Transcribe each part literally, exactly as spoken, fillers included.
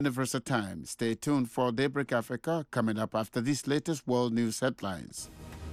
Universal Time. Stay tuned for Daybreak Africa coming up after these latest world news headlines.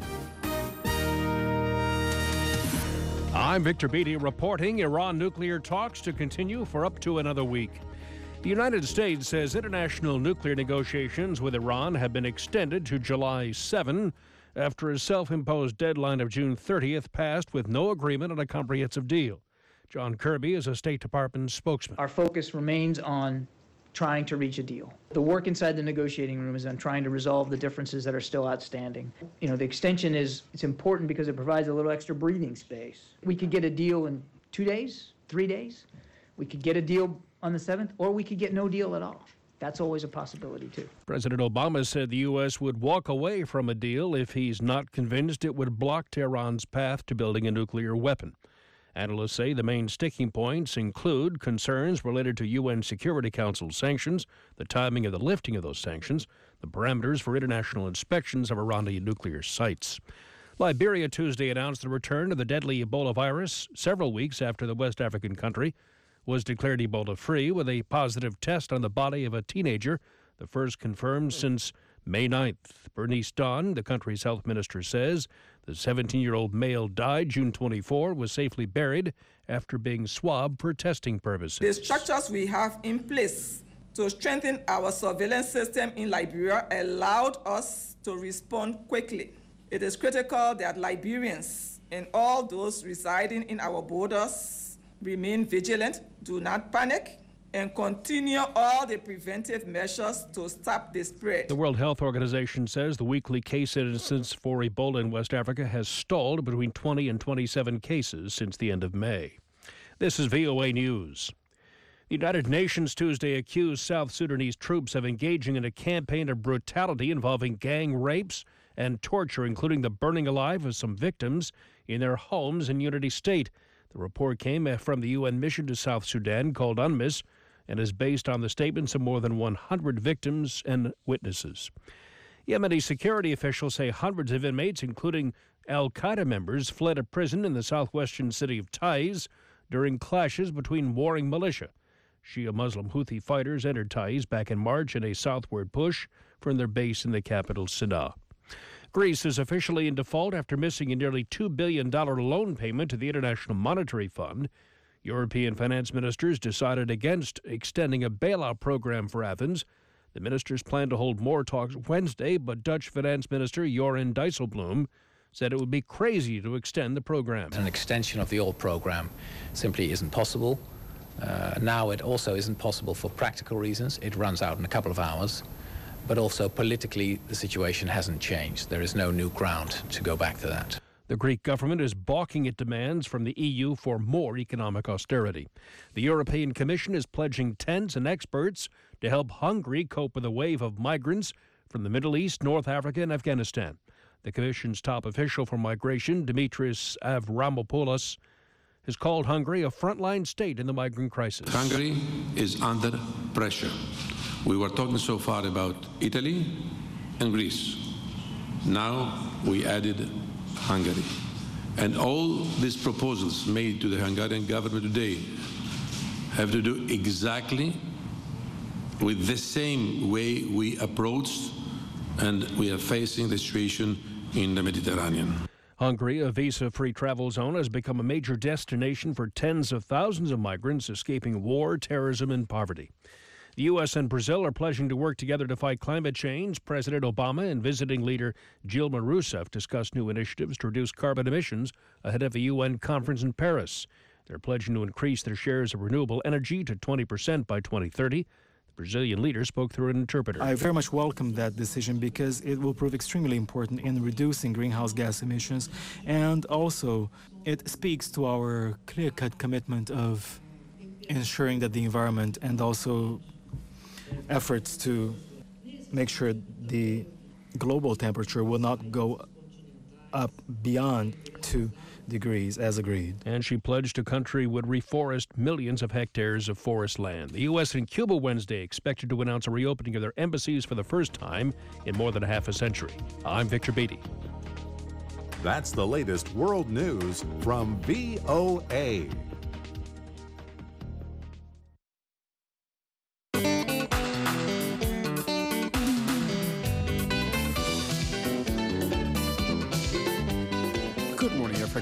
I'm Victor Beatty reporting Iran nuclear talks to continue for up to another week. The United States says international nuclear negotiations with Iran have been extended to July seventh after a self-imposed deadline of June thirtieth passed with no agreement on a comprehensive deal. John Kirby is a State Department spokesman. Our focus remains on trying to reach a deal. The work inside the negotiating room is on trying to resolve the differences that are still outstanding. You know, the extension is it's important because it provides a little extra breathing space. We could get a deal in two days, three days. We could get a deal on the seventh, or we could get no deal at all. That's always a possibility, too. President Obama said the U S would walk away from a deal if he's not convinced it would block Tehran's path to building a nuclear weapon. Analysts say the main sticking points include concerns related to U N Security Council sanctions, the timing of the lifting of those sanctions, the parameters for international inspections of Iranian nuclear sites. Liberia Tuesday announced the return of the deadly Ebola virus several weeks after the West African country was declared Ebola-free with a positive test on the body of a teenager, the first confirmed since May ninth. Bernice Dawn, the country's health minister, says the seventeen-year-old male died June twenty-fourth, was safely buried after being swabbed for testing purposes. The structures we have in place to strengthen our surveillance system in Liberia allowed us to respond quickly. It is critical that Liberians and all those residing in our borders remain vigilant, do not panic, and continue all the preventive measures to stop the spread. The World Health Organization says the weekly case incidence for Ebola in West Africa has stalled between twenty and twenty-seven cases since the end of May. This is V O A News. The United Nations Tuesday accused South Sudanese troops of engaging in a campaign of brutality involving gang rapes and torture, including the burning alive of some victims in their homes in Unity State. The report came from the U N mission to South Sudan called UNMISS and is based on the statements of more than one hundred victims and witnesses. Yemeni security officials say hundreds of inmates, including al-Qaeda members, fled a prison in the southwestern city of Taiz during clashes between warring militia. Shia Muslim Houthi fighters entered Taiz back in March in a southward push from their base in the capital, Sana'a. Greece is officially in default after missing a nearly two billion dollars loan payment to the International Monetary Fund. European finance ministers decided against extending a bailout program for Athens. The ministers plan to hold more talks Wednesday, but Dutch Finance Minister Joran Dijsselbloem said it would be crazy to extend the program. An extension of the old program simply isn't possible. Uh, now it also isn't possible for practical reasons. It runs out in a couple of hours. But also politically, the situation hasn't changed. There is no new ground to go back to that. The Greek government is balking at demands from the E U for more economic austerity. The European Commission is pledging tents and experts to help Hungary cope with a wave of migrants from the Middle East, North Africa, and Afghanistan. The Commission's top official for migration, Dimitris Avramopoulos, has called Hungary a frontline state in the migrant crisis. Hungary is under pressure. We were talking so far about Italy and Greece. Now we added Hungary. And all these proposals made to the Hungarian government today have to do exactly with the same way we approached and we are facing the situation in the Mediterranean. Hungary, a visa-free travel zone, has become a major destination for tens of thousands of migrants escaping war, terrorism, and poverty. The U S and Brazil are pledging to work together to fight climate change. President Obama and visiting leader Dilma Rousseff discussed new initiatives to reduce carbon emissions ahead of a U N conference in Paris. They're pledging to increase their shares of renewable energy to twenty percent by twenty thirty. The Brazilian leader spoke through an interpreter. I very much welcome that decision because it will prove extremely important in reducing greenhouse gas emissions, and also it speaks to our clear-cut commitment of ensuring that the environment and also efforts to make sure the global temperature will not go up beyond two degrees as agreed. And she pledged the country would reforest millions of hectares of forest land. The U S and Cuba Wednesday expected to announce a reopening of their embassies for the first time in more than a half a century. I'm Victor Beatty. That's the latest world news from V O A.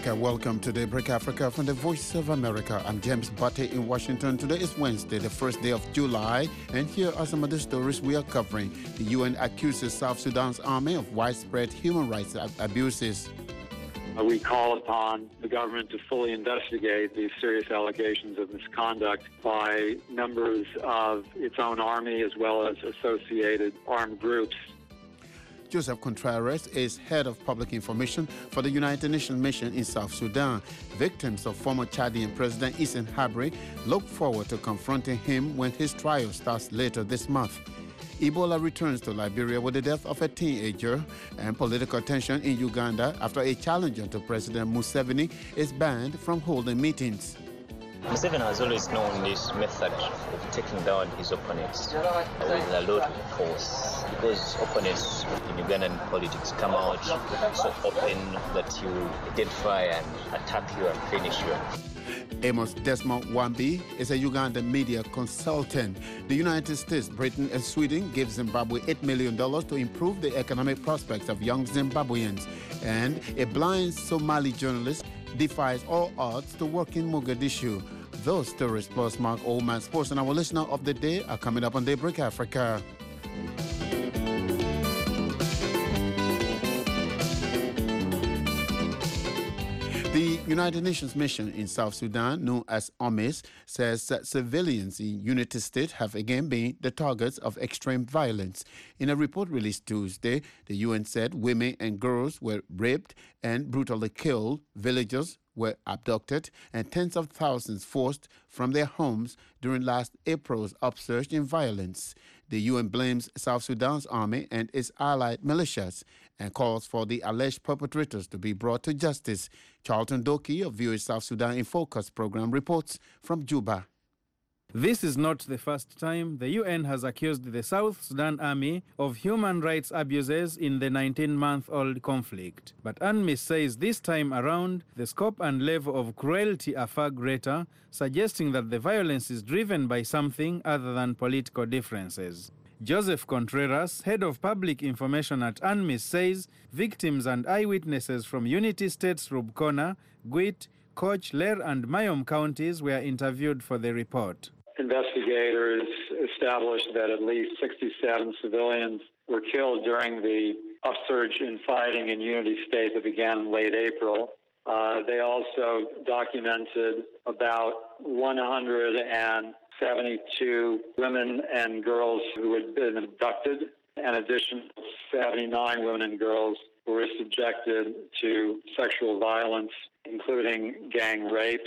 Africa. Welcome to Daybreak Africa from the Voice of America. I'm James Butte in Washington. Today is Wednesday, the first day of July, and here are some of the stories we are covering. The U N accuses South Sudan's army of widespread human rights abuses. We call upon the government to fully investigate these serious allegations of misconduct by members of its own army as well as associated armed groups. Joseph Contreras is head of public information for the United Nations mission in South Sudan. Victims of former Chadian President Issam Habri look forward to confronting him when his trial starts later this month. Ebola returns to Liberia with the death of a teenager, and political tension in Uganda after a challenger to President Museveni is banned from holding meetings. Museveni has always known this method of taking down his opponents with a lot of force, because opponents in Ugandan politics come out so open that you identify and attack you and finish you. Amos Desmond Wambi is a Ugandan media consultant. The United States, Britain, and Sweden give Zimbabwe eight million dollars to improve the economic prospects of young Zimbabweans. And a blind Somali journalist defies all odds to work in Mogadishu. Those stories plus Mark Oldman Sports and our listener of the day are coming up on Daybreak Africa. The United Nations mission in South Sudan, known as UNMISS, says that civilians in Unity State have again been the targets of extreme violence. In a report released Tuesday, the U N said women and girls were raped and brutally killed, villagers were abducted, and tens of thousands forced from their homes during last April's upsurge in violence. The U N blames South Sudan's army and its allied militias and calls for the alleged perpetrators to be brought to justice. Charlton Doki of V O A South Sudan in Focus program reports from Juba. This is not the first time the U N has accused the South Sudan Army of human rights abuses in the nineteen-month-old conflict. But UNMISS says this time around, the scope and level of cruelty are far greater, suggesting that the violence is driven by something other than political differences. Joseph Contreras, head of public information at UNMISS, says victims and eyewitnesses from Unity States Rubkona, Gwit, Koch, Ler, and Mayom counties were interviewed for the report. Investigators established that at least sixty-seven civilians were killed during the upsurge in fighting in Unity State that began in late April. Uh, they also documented about one hundred seventy-two women and girls who had been abducted. In addition, seventy-nine women and girls who were subjected to sexual violence, including gang rape.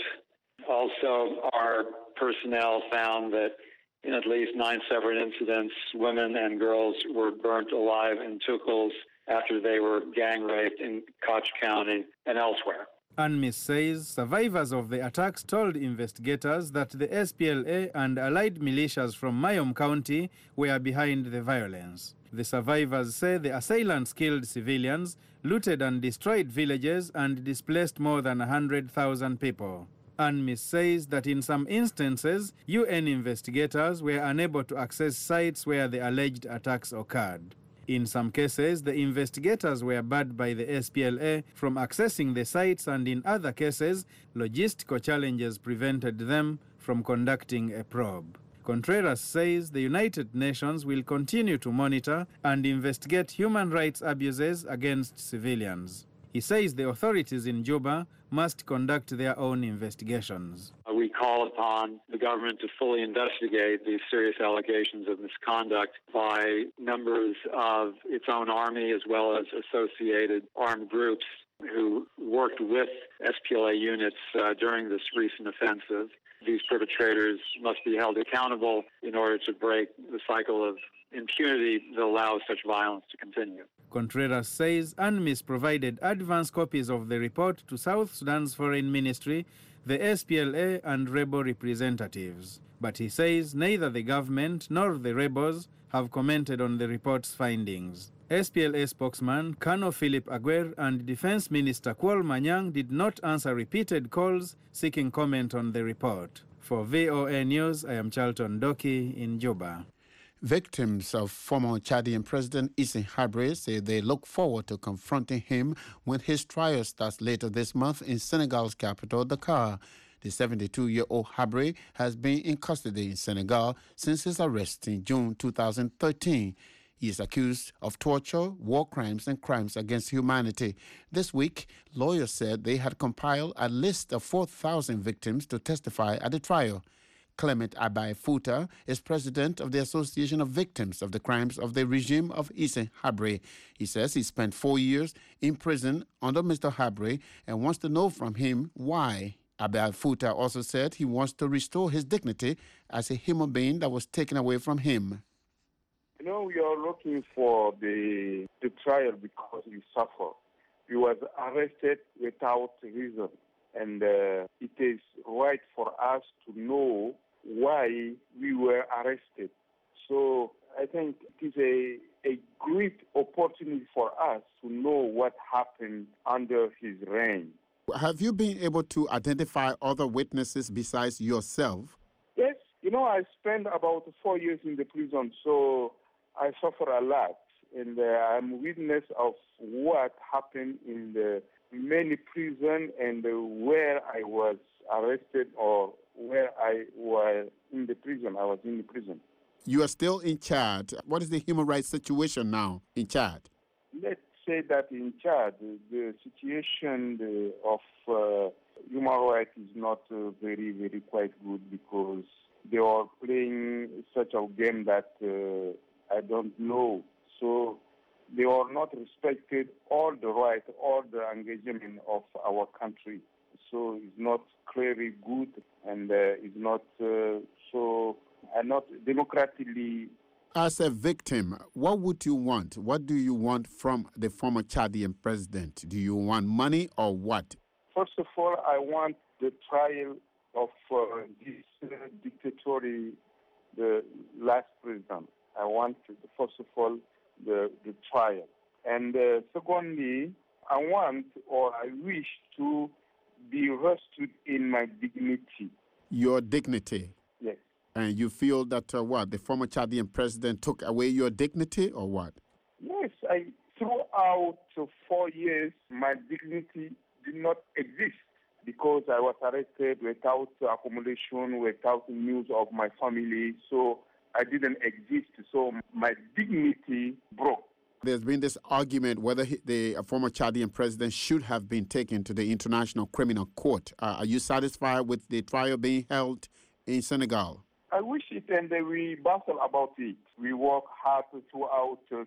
Also, our personnel found that in at least nine separate incidents, women and girls were burnt alive in Tukals after they were gang raped in Koch County and elsewhere. UNMISS says survivors of the attacks told investigators that the S P L A and allied militias from Mayom County were behind the violence. The survivors say the assailants killed civilians, looted and destroyed villages, and displaced more than one hundred thousand people. UNMISS says that in some instances, U N investigators were unable to access sites where the alleged attacks occurred. In some cases, the investigators were barred by the S P L A from accessing the sites, and in other cases, logistical challenges prevented them from conducting a probe. Contreras says the United Nations will continue to monitor and investigate human rights abuses against civilians. He says the authorities in Juba must conduct their own investigations. We call upon the government to fully investigate these serious allegations of misconduct by members of its own army as well as associated armed groups who worked with S P L A units uh, during this recent offensive. These perpetrators must be held accountable in order to break the cycle of impunity that allows such violence to continue. Contreras says UNMISS provided advance copies of the report to South Sudan's Foreign Ministry, the S P L A, and rebel representatives. But he says neither the government nor the rebels have commented on the report's findings. S P L A spokesman Colonel Philip Aguer and Defense Minister Kwol Manyang did not answer repeated calls seeking comment on the report. For V O A News, I am Charlton Doki in Juba. Victims of former Chadian President Hissène Habré say they look forward to confronting him when his trial starts later this month in Senegal's capital, Dakar. The seventy-two-year-old Habré has been in custody in Senegal since his arrest in June two thousand thirteen. He is accused of torture, war crimes, and crimes against humanity. This week, lawyers said they had compiled a list of four thousand victims to testify at the trial. Clement Abai Fouta is president of the Association of Victims of the Crimes of the Regime of Hissène Habré. He says he spent four years in prison under Mister Habré and wants to know from him why. Abai Fouta also said he wants to restore his dignity as a human being that was taken away from him. You know, we are looking for the, the trial because we suffer. He was arrested without reason, and uh, it is right for us to know why we were arrested. So I think it is a, a great opportunity for us to know what happened under his reign. Have you been able to identify other witnesses besides yourself? Yes. You know, I spent about four years in the prison, so I suffer a lot. And uh, I'm witness of what happened in the many prison and uh, where I was arrested or where I was in the prison. I was in the prison. You are still in Chad. What is the human rights situation now in Chad? Let's say that in Chad, the situation the, of uh, human rights is not uh, very, very quite good because they are playing such a game that uh, I don't know. So they are not respected all the rights, all the engagement of our country. So it's not clearly good and uh, it's not uh, so, uh, not democratically. As a victim, what would you want? What do you want from the former Chadian president? Do you want money or what? First of all, I want the trial of uh, this uh, dictatorial, the last president. I want, first of all, the, the trial. And uh, secondly, I want or I wish to be rested in my dignity. Your dignity? Yes. And you feel that, uh, what, the former Chadian president took away your dignity or what? Yes. I, throughout four years, my dignity did not exist because I was arrested without accommodation, without news of my family. So I didn't exist. So my dignity broke. There's been this argument whether he, the former Chadian president should have been taken to the International Criminal Court. Uh, are you satisfied with the trial being held in Senegal? I wish it, and we battle about it. We work hard throughout uh,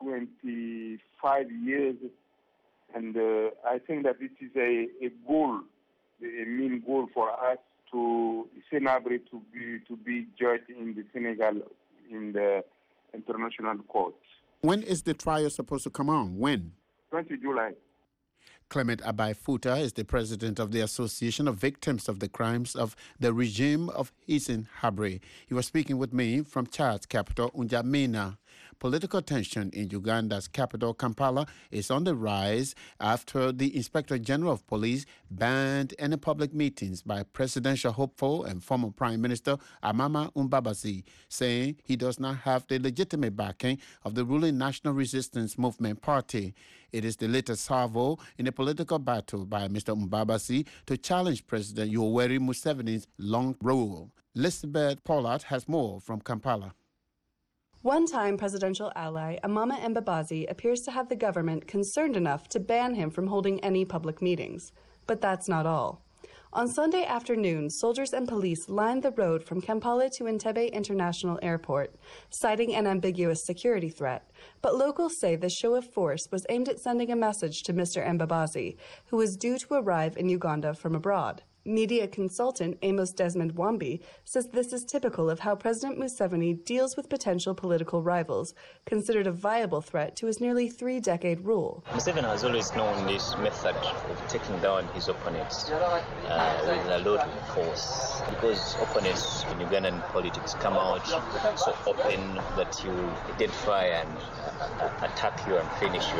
twenty-five years, and uh, I think that it is a, a goal, a main goal for us to Senabre to be to be judged in the Senegal in the International Court. When is the trial supposed to come on? When? twentieth of July. Clement Abai Fouta is the president of the Association of Victims of the Crimes of the Regime of Hissène Habré. He was speaking with me from Chad's capital, N'Djamena. Political tension in Uganda's capital, Kampala, is on the rise after the Inspector General of Police banned any public meetings by presidential hopeful and former Prime Minister Amama Mbabazi, saying he does not have the legitimate backing of the ruling National Resistance Movement Party. It is the latest salvo in a political battle by Mister Mbabazi to challenge President Yoweri Museveni's long rule. Elizabeth Pollard has more from Kampala. One-time presidential ally Amama Mbabazi appears to have the government concerned enough to ban him from holding any public meetings. But that's not all. On Sunday afternoon, soldiers and police lined the road from Kampala to Entebbe International Airport, citing an ambiguous security threat. But locals say the show of force was aimed at sending a message to Mister Mbabazi, who was due to arrive in Uganda from abroad. Media consultant Amos Desmond Wambi says this is typical of how President Museveni deals with potential political rivals, considered a viable threat to his nearly three-decade rule. Museveni has always known this method of taking down his opponents uh, with a lot of force, because opponents in Ugandan politics come out so open that you identify and uh, attack you and finish you.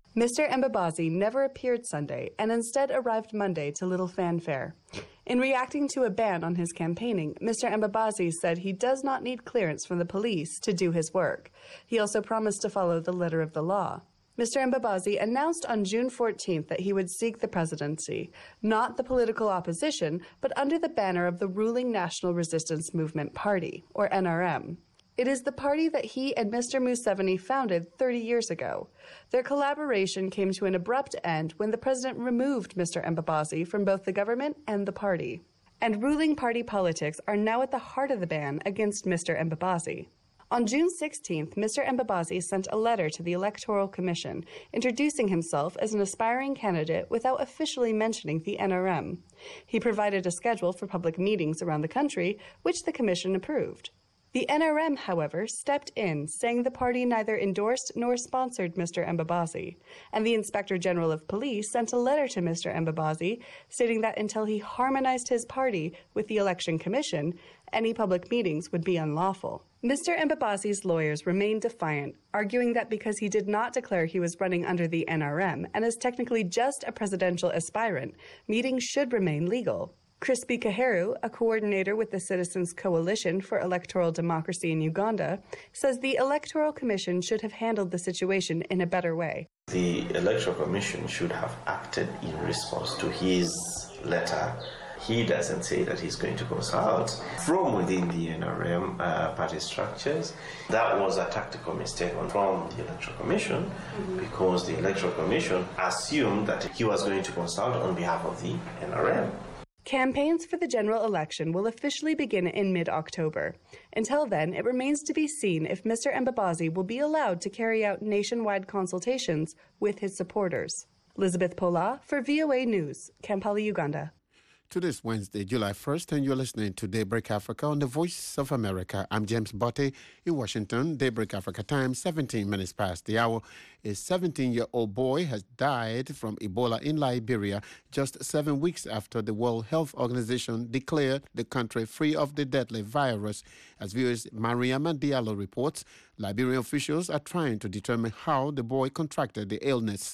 Mister Mbabazi never appeared Sunday and instead arrived Monday to little fanfare. In reacting to a ban on his campaigning, Mister Mbabazi said he does not need clearance from the police to do his work. He also promised to follow the letter of the law. Mister Mbabazi announced on June fourteenth that he would seek the presidency, not the political opposition, but under the banner of the ruling National Resistance Movement Party, or N R M. It is the party that he and Mister Museveni founded thirty years ago. Their collaboration came to an abrupt end when the president removed Mister Mbabazi from both the government and the party. And ruling party politics are now at the heart of the ban against Mister Mbabazi. On June sixteenth, Mister Mbabazi sent a letter to the Electoral Commission introducing himself as an aspiring candidate without officially mentioning the N R M. He provided a schedule for public meetings around the country, which the commission approved. The N R M, however, stepped in, saying the party neither endorsed nor sponsored Mister Mbabazi, and the Inspector General of Police sent a letter to Mister Mbabazi stating that until he harmonized his party with the Election Commission, any public meetings would be unlawful. Mister Mbabazi's lawyers remained defiant, arguing that because he did not declare he was running under the N R M and is technically just a presidential aspirant, meetings should remain legal. Crispy Kaheru, a coordinator with the Citizens Coalition for Electoral Democracy in Uganda, says the Electoral Commission should have handled the situation in a better way. The Electoral Commission should have acted in response to his letter. He doesn't say that he's going to consult from within the N R M uh, party structures. That was a tactical mistake from the Electoral Commission mm-hmm. because the Electoral Commission assumed that he was going to consult on behalf of the N R M. Campaigns for the general election will officially begin in mid-October. Until then, it remains to be seen if Mister Mbabazi will be allowed to carry out nationwide consultations with his supporters. Elizabeth Pola for V O A News, Kampala, Uganda. To this Wednesday, July first, and you're listening to Daybreak Africa on the Voice of America. I'm James Botte in Washington. Daybreak Africa time, seventeen minutes past the hour. A seventeen-year-old boy has died from Ebola in Liberia just seven weeks after the World Health Organization declared the country free of the deadly virus. As viewers Mariama Diallo reports, Liberian officials are trying to determine how the boy contracted the illness.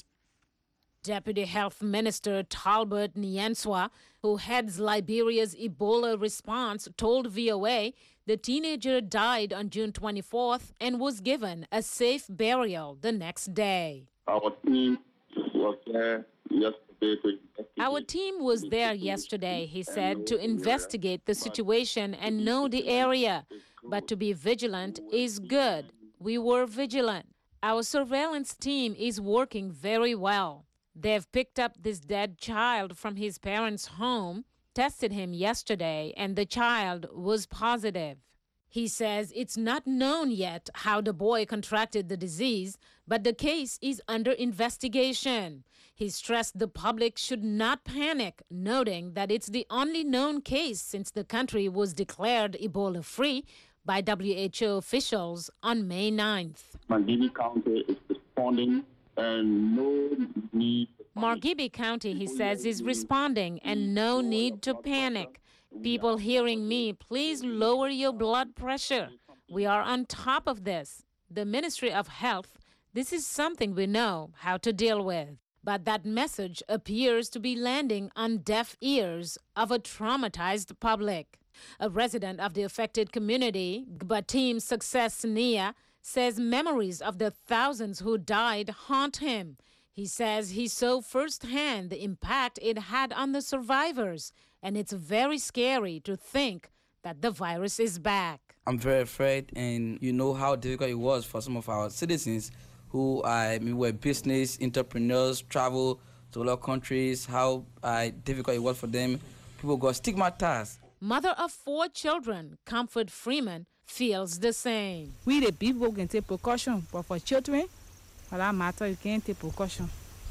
Deputy Health Minister Talbot Nyanswa, who heads Liberia's Ebola response, told V O A the teenager died on June twenty-fourth and was given a safe burial the next day. Our team was there yesterday to investigate. Our team was there yesterday, he said, to investigate the situation and know the area. But to be vigilant is good. We were vigilant. Our surveillance team is working very well. They've picked up this dead child from his parents' home, tested him yesterday, and the child was positive. He says it's not known yet how the boy contracted the disease, but the case is under investigation. He stressed the public should not panic, noting that it's the only known case since the country was declared Ebola-free by W H O officials on May ninth. Margibi County is responding. And no need. Margibi County, he says, is responding and no need to panic. People hearing me, please lower your blood pressure. We are on top of this. The Ministry of Health, this is something we know how to deal with. But that message appears to be landing on deaf ears of a traumatized public. A resident of the affected community, Gbatim Success Nia, says memories of the thousands who died haunt him. He says he saw firsthand the impact it had on the survivors, and it's very scary to think that the virus is back. I'm very afraid, and you know how difficult it was for some of our citizens who I mean, were business entrepreneurs, travel to other countries, how uh, difficult it was for them. People got stigmatized. Mother of four children, Comfort Freeman, feels the same. We the people can take precaution, but for children, for that matter, you can't take precaution.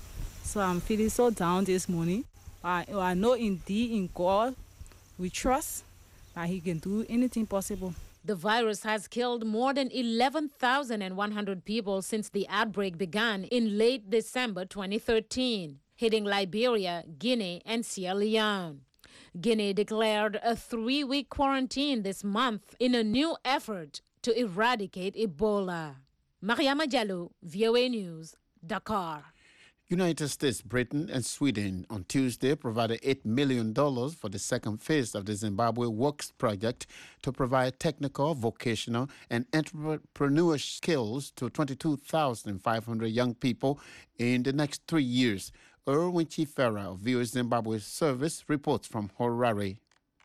So I'm feeling so down this morning. I, I know indeed in God we trust that He can do anything possible. The virus has killed more than eleven thousand one hundred people since the outbreak began in late December twenty thirteen, hitting Liberia, Guinea, and Sierra Leone. Guinea declared a three-week quarantine this month in a new effort to eradicate Ebola. Mariama Diallo, V O A News, Dakar. United States, Britain, and Sweden on Tuesday provided eight million dollars for the second phase of the Zimbabwe Works project to provide technical, vocational, and entrepreneurial skills to twenty-two thousand five hundred young people in the next three years. Erwin Chifera of V O A Zimbabwe Service reports from Harare.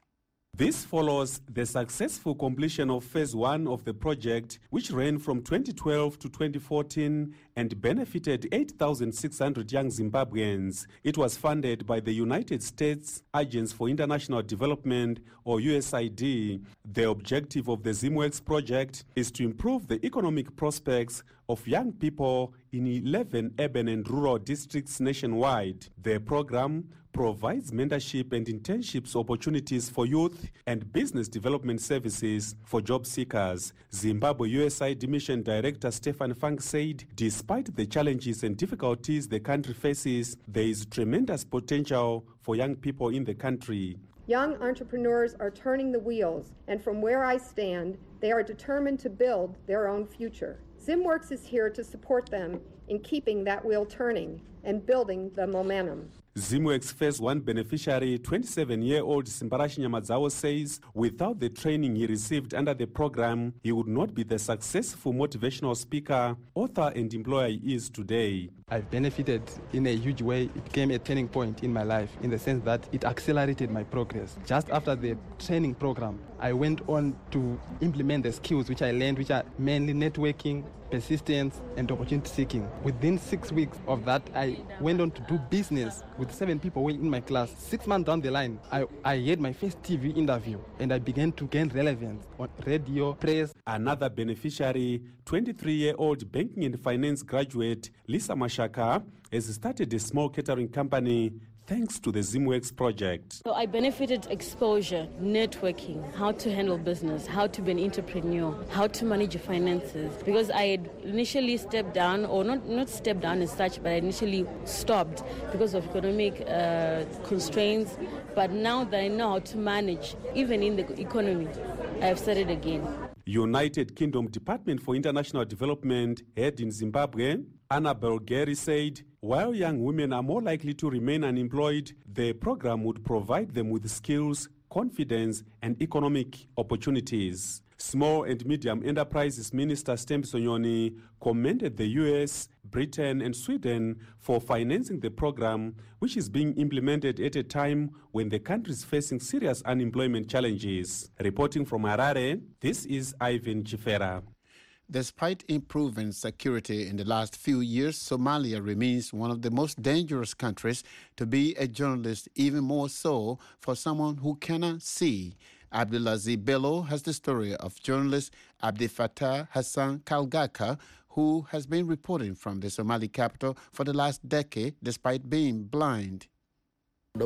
This follows the successful completion of phase one of the project, which ran from twenty twelve to twenty fourteen and benefited eight thousand six hundred young Zimbabweans. It was funded by the United States Agency for International Development, or U S A I D. The objective of the ZimWorks project is to improve the economic prospects of young people in eleven urban and rural districts nationwide. The program provides mentorship and internships opportunities for youth and business development services for job seekers. Zimbabwe U S A I D Mission Director Stefan Funk said, despite the challenges and difficulties the country faces, there is tremendous potential for young people in the country. Young entrepreneurs are turning the wheels, and from where I stand, they are determined to build their own future. ZimWorks is here to support them in keeping that wheel turning and building the momentum. ZimWorks Phase one beneficiary, twenty-seven-year-old Simbarashi Nyamadzawo, says without the training he received under the program, he would not be the successful motivational speaker, author, and employer he is today. I've benefited in a huge way. It became a turning point in my life in the sense that it accelerated my progress. Just after the training program, I went on to implement the skills which I learned, which are mainly networking, persistence, and opportunity seeking. Within six weeks of that, I went on to do business with seven people in my class. Six months down the line, I, I had my first T V interview, and I began to gain relevance on radio, press. Another beneficiary, twenty-three-year-old banking and finance graduate Lisa Mashaka, has started a small catering company thanks to the ZimWorks project. So I benefited exposure, networking, how to handle business, how to be an entrepreneur, how to manage your finances. Because I had initially stepped down, or not, not stepped down as such, but I initially stopped because of economic uh, constraints. But now that I know how to manage, even in the economy, I have started again. United Kingdom Department for International Development head in Zimbabwe, Annabel Gary, said while young women are more likely to remain unemployed, the program would provide them with skills, confidence, and economic opportunities. Small and Medium Enterprises Minister Stembi Sonyoni commended the U S, Britain, and Sweden for financing the program, which is being implemented at a time when the country is facing serious unemployment challenges. Reporting from Harare, this is Ivan Chifera. Despite improving security in the last few years, Somalia remains one of the most dangerous countries to be a journalist, even more so for someone who cannot see. Abdulaziz Bello has the story of journalist Abdi Fattah Hassan Kalgaka, who has been reporting from the Somali capital for the last decade despite being blind. Abdi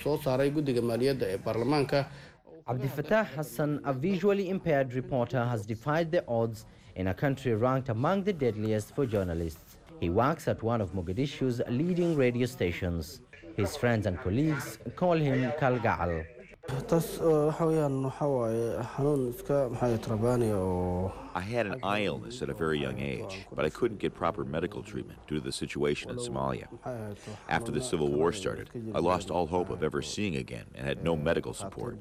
Fattah Hassan, a visually impaired reporter, has defied the odds in a country ranked among the deadliest for journalists. He works at one of Mogadishu's leading radio stations. His friends and colleagues call him Kalgal. I had an eye illness at a very young age, but I couldn't get proper medical treatment due to the situation in Somalia. After the civil war started, I lost all hope of ever seeing again and had no medical support.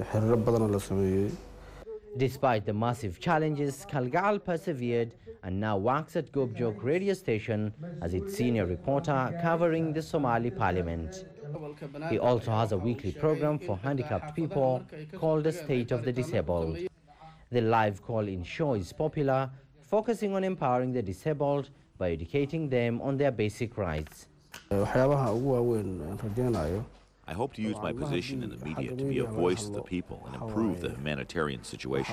Despite the massive challenges, Kalgal persevered and now works at Gobjok radio station as its senior reporter covering the Somali parliament. He also has a weekly program for handicapped people called The State of the Disabled. The live call-in show is popular, focusing on empowering the disabled by educating them on their basic rights. I hope to use my position in the media to be a voice of the people and improve the humanitarian situation.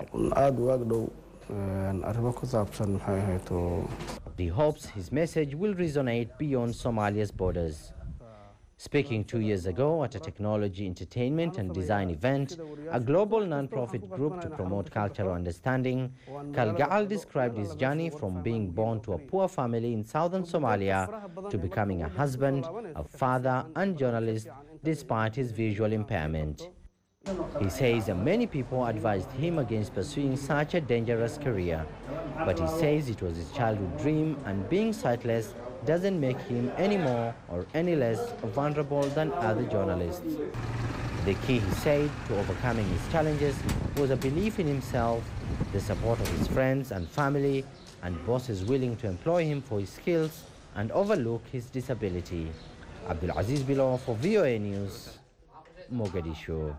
He hopes his message will resonate beyond Somalia's borders. Speaking two years ago at a technology, entertainment and design event, a global non-profit group to promote cultural understanding, Kalgal described his journey from being born to a poor family in southern Somalia to becoming a husband, a father and journalist despite his visual impairment. He says that many people advised him against pursuing such a dangerous career, but he says it was his childhood dream, and being sightless doesn't make him any more or any less vulnerable than other journalists. The key, he said, to overcoming his challenges was a belief in himself, the support of his friends and family, and bosses willing to employ him for his skills and overlook his disability. Abdul Aziz Bilo for V O A News, Mogadishu.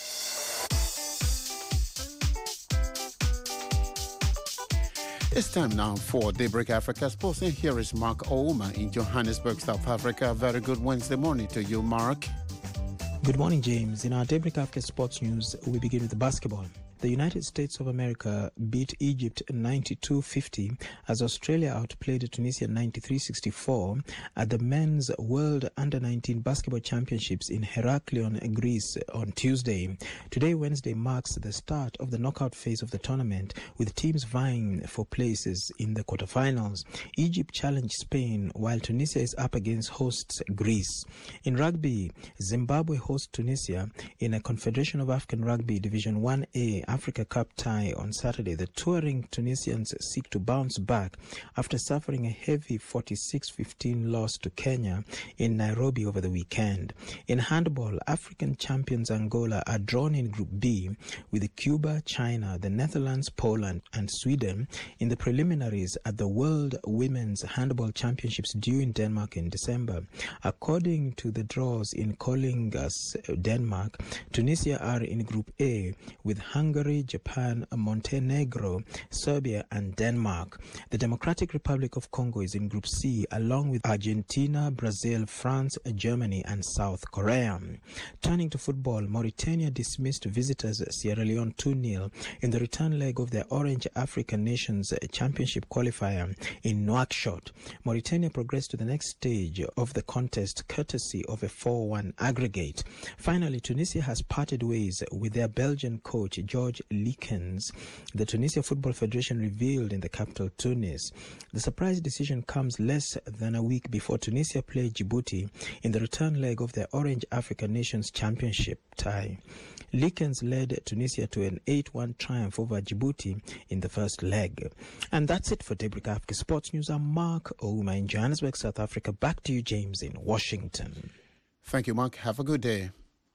It's time now for Daybreak Africa Sports, and here is Mark Ouma in Johannesburg, South Africa. Very good Wednesday morning to you, Mark. Good morning, James. In our Daybreak Africa Sports News, we begin with basketball. The United States of America beat Egypt ninety-two fifty as Australia outplayed Tunisia ninety-three sixty-four at the Men's World Under nineteen Basketball Championships in Heraklion, Greece on Tuesday. Today, Wednesday, marks the start of the knockout phase of the tournament, with teams vying for places in the quarterfinals. Egypt challenged Spain, while Tunisia is up against hosts Greece. In rugby, Zimbabwe hosts Tunisia in a Confederation of African Rugby Division one A Africa Cup tie on Saturday. The touring Tunisians seek to bounce back after suffering a heavy forty-six fifteen loss to Kenya in Nairobi over the weekend. In handball, African champions Angola are drawn in Group B with Cuba, China, the Netherlands, Poland, and Sweden in the preliminaries at the World Women's Handball Championships due in Denmark in December. According to the draws in Kolingas, Denmark, Tunisia are in Group A with Hungary, Japan, Montenegro, Serbia, and Denmark. The Democratic Republic of Congo is in Group C, along with Argentina, Brazil, France, Germany, and South Korea. Turning to football, Mauritania dismissed visitors Sierra Leone two nil in the return leg of their Orange African Nations Championship qualifier in Nouakchott. Mauritania progressed to the next stage of the contest courtesy of a four one aggregate. Finally, Tunisia has parted ways with their Belgian coach George Likens, the Tunisia Football Federation revealed in the capital Tunis. The surprise decision comes less than a week before Tunisia played Djibouti in the return leg of their Orange African Nations Championship tie. Likens led Tunisia to an eight one triumph over Djibouti in the first leg. And that's it for Daybreak Africa Sports News. I'm Mark Ouma in Johannesburg, South Africa. Back to you, James, in Washington. Thank you, Mark. Have a good day.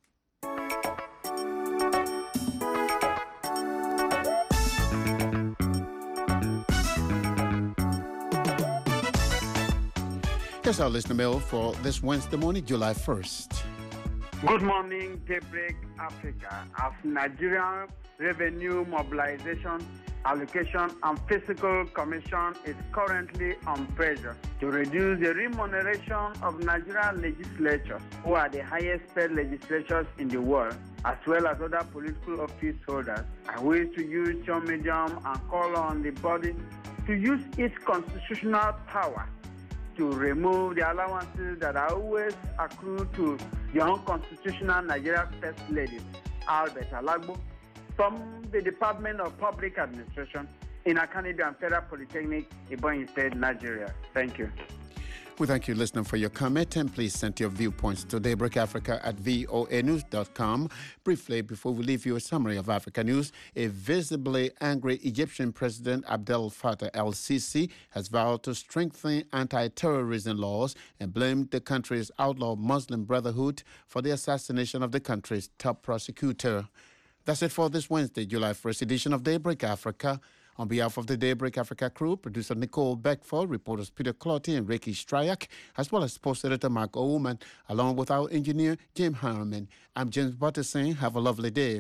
Here's our listener mail for this Wednesday morning, July first. Good morning, Daybreak Africa. As Nigerian Revenue Mobilization, Allocation and Fiscal Commission is currently on pressure to reduce the remuneration of Nigerian legislators, who are the highest paid legislators in the world, as well as other political office holders. I wish to use your medium and call on the body to use its constitutional power to remove the allowances that are always accrued to the unconstitutional Nigeria First Lady, Albert Alagbo, from the Department of Public Administration in Akanibi and Federal Polytechnic, Ebonyi State, Nigeria. Thank you. We thank you, listener, for your comment, and please send your viewpoints to Daybreak Africa at voa news dot com. Briefly, before we leave you a summary of Africa news, a visibly angry Egyptian President Abdel Fattah el-Sisi has vowed to strengthen anti-terrorism laws and blamed the country's outlawed Muslim Brotherhood for the assassination of the country's top prosecutor. That's it for this Wednesday, July first edition of Daybreak Africa. On behalf of the Daybreak Africa crew, producer Nicole Beckford, reporters Peter Clotty and Ricky Stryak, as well as sports editor Mark Oman, along with our engineer Jim Harriman, I'm James Butter saying have a lovely day.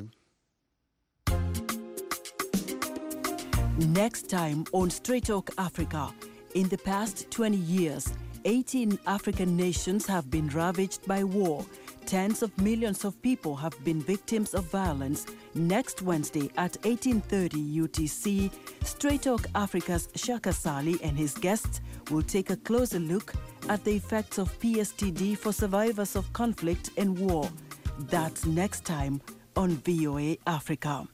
Next time on Straight Talk Africa, in the past twenty years, eighteen African nations have been ravaged by war. Tens of millions of people have been victims of violence. Next Wednesday at eighteen thirty U T C, Straight Talk Africa's Shaka Sali and his guests will take a closer look at the effects of P S T D for survivors of conflict and war. That's next time on V O A Africa.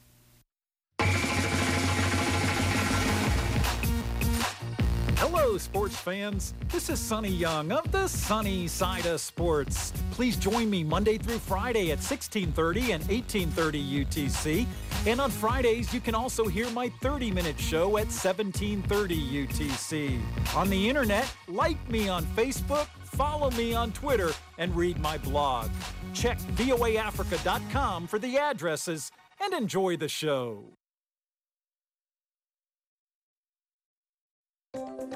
Hello, sports fans. This is Sonny Young of the Sunny Side of Sports. Please join me Monday through Friday at sixteen thirty and eighteen thirty U T C. And on Fridays, you can also hear my thirty-minute show at seventeen thirty U T C. On the internet, like me on Facebook, follow me on Twitter, and read my blog. Check V O A Africa dot com for the addresses and enjoy the show.